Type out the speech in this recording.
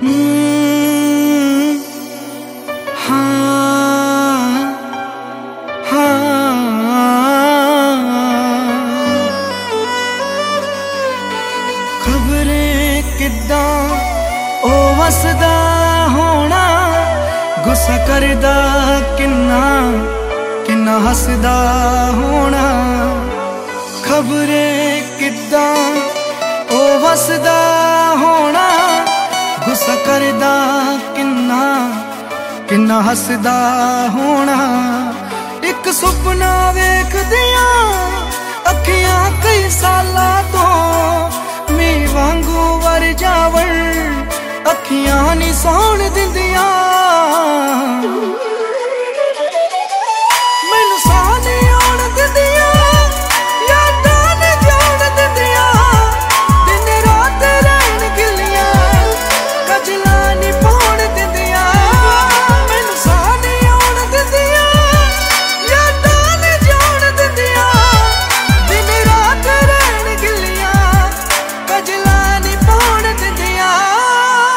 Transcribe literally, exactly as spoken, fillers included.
हम्म, हाँ, हाँ। खबरें किद्दां ओ वसदा होना, गुस्सा करदा किन्ना किन्ना हसदा होना। खबरें किद्दां ओ वसदा होना, गुस्सा करदा किन्ना किन्ना हसदा होना। एक सुपना वेखदियां अखियां कई सालां तो, मीं वांगू वर जावण अखियां नी सौण दिंदियां।